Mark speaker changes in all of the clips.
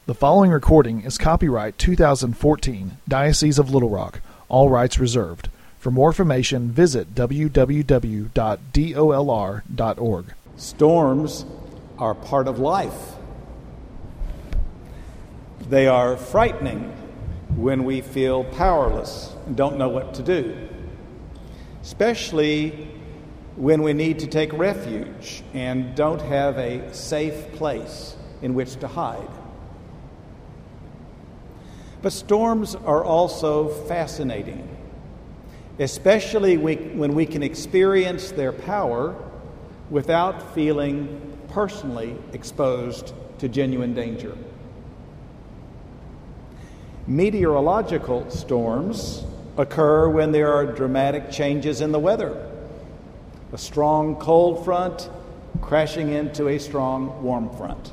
Speaker 1: The following recording is copyright 2014, Diocese of Little Rock, all rights reserved. For more information, visit www.dolr.org.
Speaker 2: Storms are part of life. They are frightening when we feel powerless and don't know what to do, especially when we need to take refuge and don't have a safe place in which to hide. But storms are also fascinating, especially when we can experience their power without feeling personally exposed to genuine danger. Meteorological storms occur when there are dramatic changes in the weather. A strong cold front crashing into a strong warm front.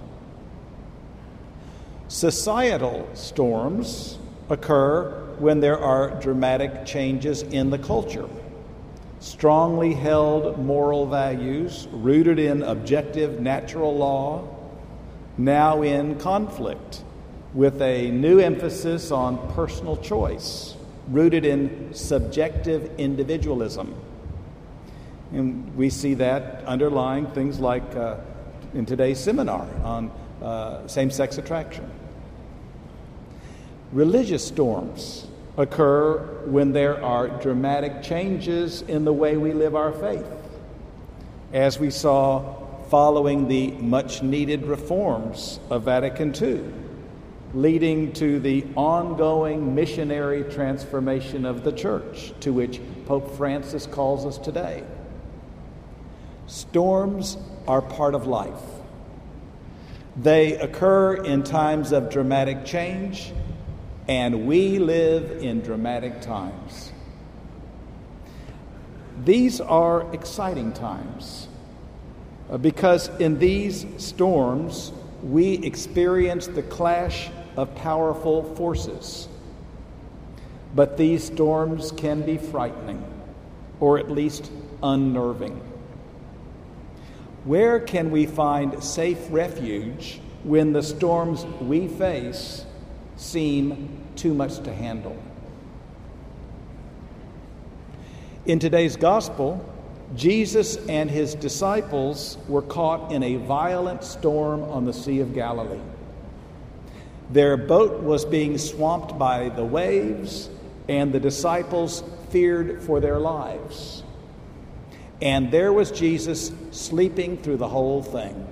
Speaker 2: Societal storms occur when there are dramatic changes in the culture. Strongly held moral values rooted in objective natural law, now in conflict with a new emphasis on personal choice, rooted in subjective individualism. And we see that underlying things like in today's seminar on same-sex attraction. Religious storms occur when there are dramatic changes in the way we live our faith, as we saw following the much-needed reforms of Vatican II, leading to the ongoing missionary transformation of the Church, to which Pope Francis calls us today. Storms are part of life. They occur in times of dramatic change, and we live in dramatic times. These are exciting times because in these storms we experience the clash of powerful forces. But these storms can be frightening, or at least unnerving. Where can we find safe refuge when the storms we face seem too much to handle? In today's gospel, Jesus and his disciples were caught in a violent storm on the Sea of Galilee. Their boat was being swamped by the waves, and the disciples feared for their lives. And there was Jesus sleeping through the whole thing.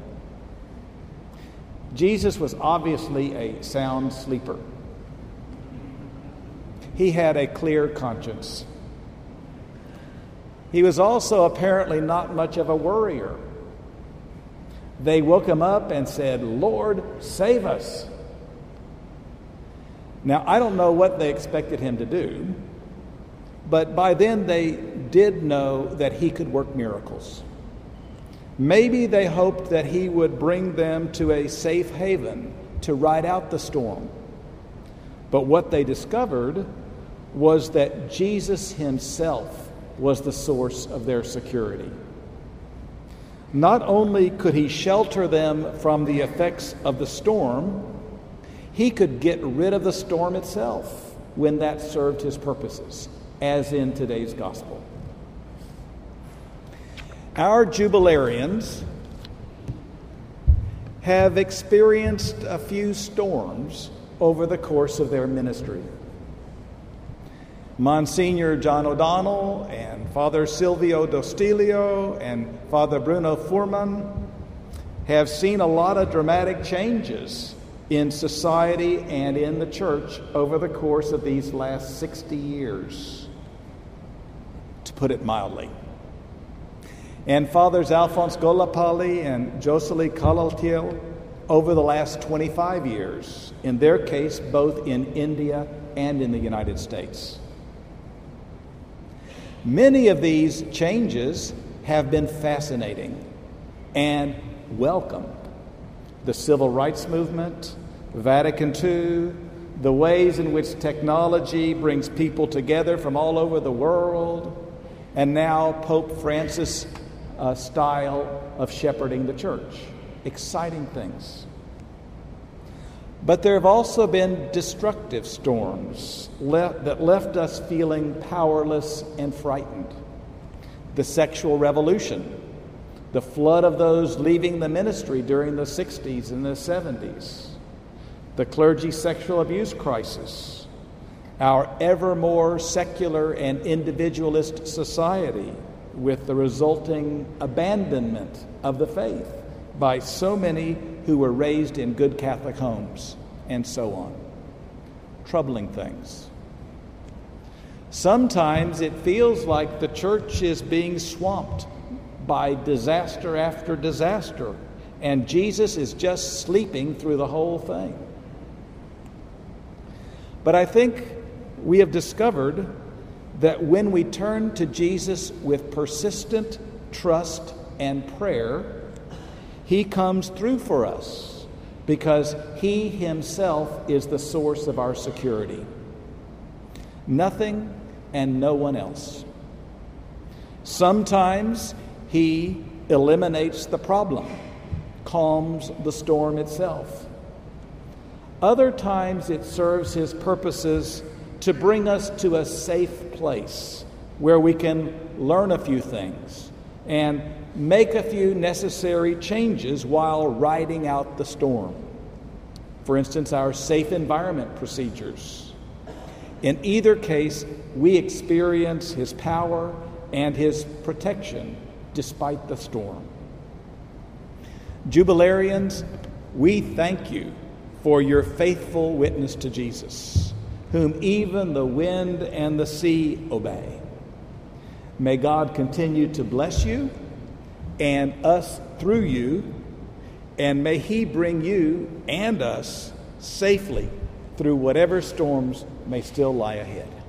Speaker 2: Jesus was obviously a sound sleeper. He had a clear conscience. He was also apparently not much of a worrier. They woke him up and said, "Lord, save us." Now, I don't know what they expected him to do, but by then they did know that he could work miracles. Maybe they hoped that he would bring them to a safe haven to ride out the storm. But what they discovered was that Jesus himself was the source of their security. Not only could he shelter them from the effects of the storm, he could get rid of the storm itself when that served his purposes, as in today's gospel. Our jubilarians have experienced a few storms over the course of their ministry. Monsignor John O'Donnell and Father Silvio Dostilio and Father Bruno Furman have seen a lot of dramatic changes in society and in the church over the course of these last 60 years, to put it mildly. And Fathers Alphonse Golapalli and Josely Kalaltiel over the last 25 years, in their case both in India and in the United States. Many of these changes have been fascinating and welcomed. The civil rights movement, Vatican II, the ways in which technology brings people together from all over the world, and now Pope Francis' style of shepherding the church. Exciting things. But there have also been destructive storms that left us feeling powerless and frightened. The sexual revolution, the flood of those leaving the ministry during the 60s and the 70s, the clergy sexual abuse crisis, our ever more secular and individualist society with the resulting abandonment of the faith by so many who were raised in good Catholic homes, and so on. Troubling things. Sometimes it feels like the church is being swamped by disaster after disaster, and Jesus is just sleeping through the whole thing. But I think we have discovered that when we turn to Jesus with persistent trust and prayer, He comes through for us because He Himself is the source of our security. Nothing and no one else. Sometimes He eliminates the problem, calms the storm itself. Other times it serves His purposes to bring us to a safe place where we can learn a few things and make a few necessary changes while riding out the storm. For instance, our safe environment procedures. In either case, we experience His power and His protection despite the storm. Jubilarians, we thank you for your faithful witness to Jesus, whom even the wind and the sea obey. May God continue to bless you and us through you, and may He bring you and us safely through whatever storms may still lie ahead.